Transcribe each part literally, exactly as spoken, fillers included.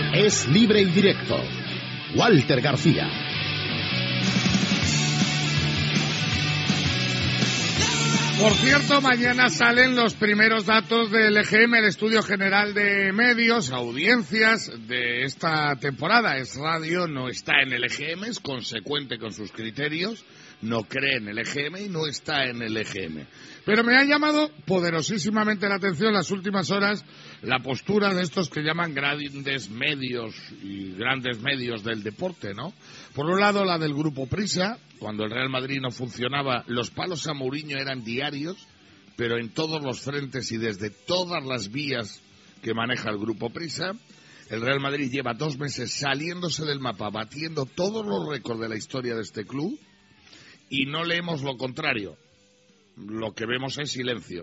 es libre y directo. Walter García. Por cierto, mañana salen los primeros datos del E G M, el Estudio General de Medios, audiencias de esta temporada. Es Radio, no está en el E G M, es consecuente con sus criterios, no cree en el E G M y no está en el E G M. Pero me ha llamado poderosísimamente la atención las últimas horas la postura de estos que llaman grandes medios y grandes medios del deporte, ¿no? Por un lado, la del Grupo Prisa. Cuando el Real Madrid no funcionaba, los palos a Mourinho eran diarios, pero en todos los frentes y desde todas las vías que maneja el Grupo Prisa. El Real Madrid lleva dos meses saliéndose del mapa, batiendo todos los récords de la historia de este club, y no leemos lo contrario. Lo que vemos es silencio.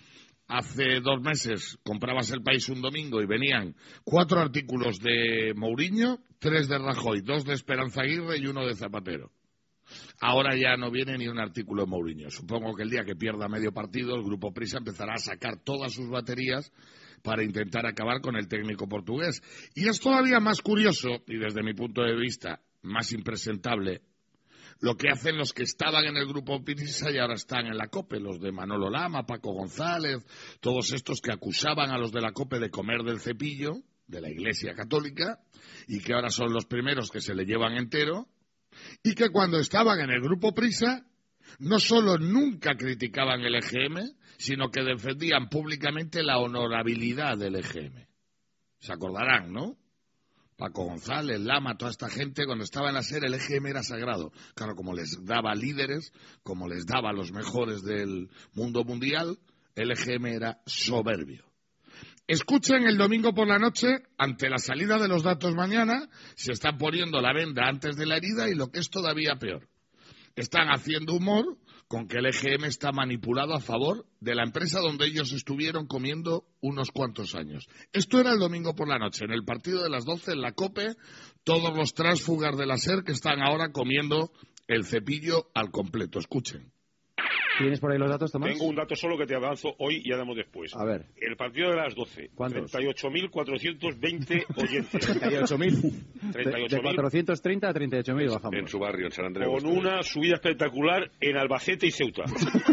Hace dos meses comprabas El País un domingo y venían cuatro artículos de Mourinho, tres de Rajoy, dos de Esperanza Aguirre y uno de Zapatero. Ahora ya no viene ni un artículo de Mourinho. Supongo que el día que pierda medio partido, el Grupo Prisa empezará a sacar todas sus baterías para intentar acabar con el técnico portugués. Y es todavía más curioso, y desde mi punto de vista más impresentable, lo que hacen los que estaban en el Grupo Prisa y ahora están en la COPE, los de Manolo Lama, Paco González, todos estos que acusaban a los de la COPE de comer del cepillo, de la Iglesia Católica, y que ahora son los primeros que se le llevan entero, y que cuando estaban en el Grupo Prisa no solo nunca criticaban el E G M, sino que defendían públicamente la honorabilidad del E G M. Se acordarán, ¿no? Paco González, Lama, toda esta gente, cuando estaba en la SER, el E G M era sagrado. Claro, como les daba líderes, como les daba a los mejores del mundo mundial, el E G M era soberbio. Escuchen el domingo por la noche, ante la salida de los datos mañana, se están poniendo la venda antes de la herida y lo que es todavía peor. Están haciendo humor con que el E G M está manipulado a favor de la empresa donde ellos estuvieron comiendo unos cuantos años. Esto era el domingo por la noche, en el partido de las doce, en la COPE, todos los tránsfugas de la SER que están ahora comiendo el cepillo al completo. Escuchen. ¿Tienes por ahí los datos, Tomás? Tengo un dato solo que te avanzo hoy y ya damos después. A ver. El partido de las doce. ¿Cuántos? treinta y ocho mil cuatrocientos veinte oyentes. treinta y ocho mil. treinta y ocho De mil. cuatrocientos treinta a treinta y ocho mil bajamos. En su barrio, en San Andrés. Con una subida espectacular en Albacete y Ceuta.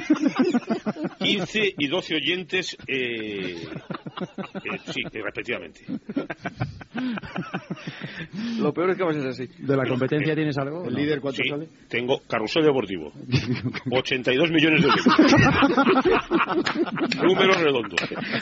quince y doce oyentes, eh, eh, sí, eh, respectivamente. Lo peor es que va a ser así. ¿De la competencia eh, tienes algo? ¿El No. líder cuánto Sí, sale? tengo Carrusel Deportivo. ochenta y dos millones de oyentes. Números redondos.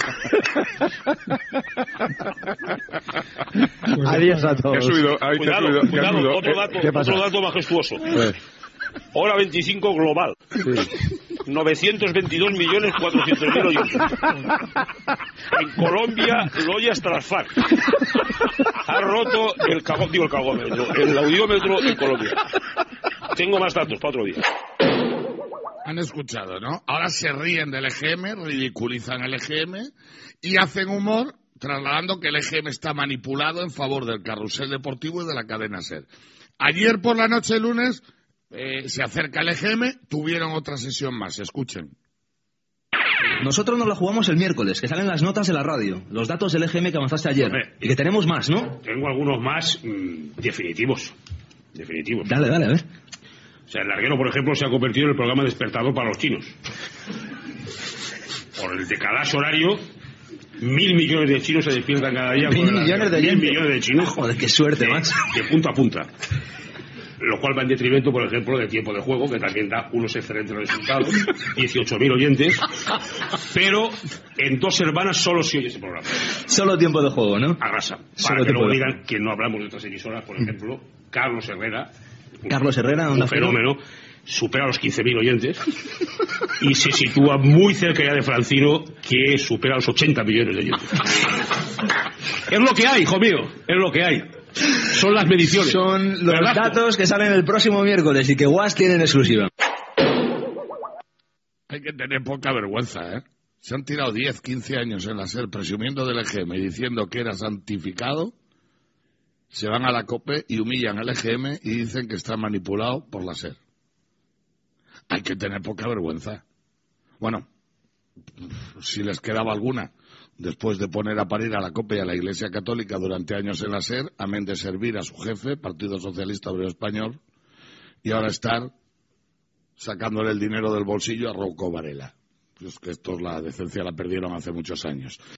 Adiós a Que ha todos. subido, ahí te ha Cuidado, subido, que ha cuidado, subido. otro Eh, dato, ¿qué pasa? otro dato majestuoso. Pues, Hora veinticinco global. sí. novecientos veintidós millones cuatrocientos mil oyentes. En Colombia lo oye hasta las FARC. Ha roto el cagó, digo el cagómetro, el audiómetro en Colombia. Tengo más datos para otro día. Han escuchado, ¿no? Ahora se ríen del E G M, ridiculizan el E G M y hacen humor trasladando que el E G M está manipulado en favor del carrusel deportivo y de la cadena SER. Ayer por la noche, lunes, eh, se acerca el E G M, tuvieron otra sesión más. Escuchen. Nosotros nos la jugamos el miércoles, que salen las notas de la radio, los datos del E G M que avanzaste ayer. Hombre. Y que tenemos más, ¿no? Tengo algunos más mmm, definitivos. Definitivos. Dale, dale, a ver. O sea, el larguero, por ejemplo, se ha convertido en el programa despertador para los chinos. Por el decalaje horario, mil millones de chinos se despiertan cada día. Mil con el millones de Mil oyentes. millones de chinos. Joder, qué suerte, de, macho. de punta a punta. Lo cual va en detrimento, por ejemplo, del tiempo de juego, que también da unos excelentes resultados. dieciocho mil oyentes. Pero en Dos Hermanas solo se oye ese programa. Solo tiempo de juego, ¿no? Arrasa. Solo Para que tiempo luego de digan que no hablamos de otras emisoras, por ejemplo, Carlos Herrera. un- Carlos Herrera, un Onda Cero. fenómeno. Supera los quince mil oyentes y se sitúa muy cerca ya de Francino, que supera los ochenta millones de oyentes. Es lo que hay, hijo mío, es lo que hay. Son las mediciones. Son los ¿Verdad? datos que salen el próximo miércoles y que W A S tiene en exclusiva. Hay que tener poca vergüenza, ¿eh? Se han tirado diez, quince años en la SER presumiendo del E G M y diciendo que era santificado. Se van a la COPE y humillan al E G M y dicen que está manipulado por la SER. Hay que tener poca vergüenza. Bueno, si les quedaba alguna, después de poner a parir a la COPE y a la Iglesia Católica durante años en la SER, amén de servir a su jefe, Partido Socialista Obrero Español, y ahora estar sacándole el dinero del bolsillo a Rouco Varela. Pues que esto, la decencia la perdieron hace muchos años.